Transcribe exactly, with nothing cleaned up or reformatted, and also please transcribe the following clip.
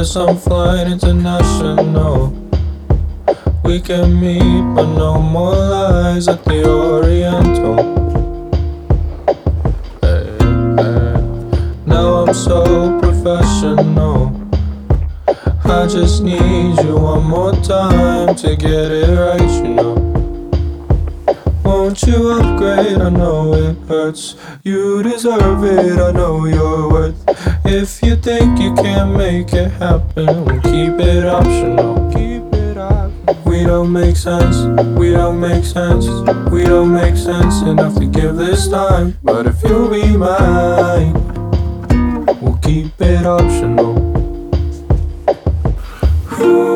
guess I'm flying international. We can meet, but no more lies at the Oriental. Hey, hey. Now I'm so professional. I just need you one more time to get it right, you know. Won't you upgrade? I know it hurts. You deserve it, I know your worth. If you think you can't make it happen, we'll keep it optional. Keep it optional. We don't make sense, we don't make sense. We don't make sense enough to give this time. But if you'll be mine, we'll keep it optional. Ooh.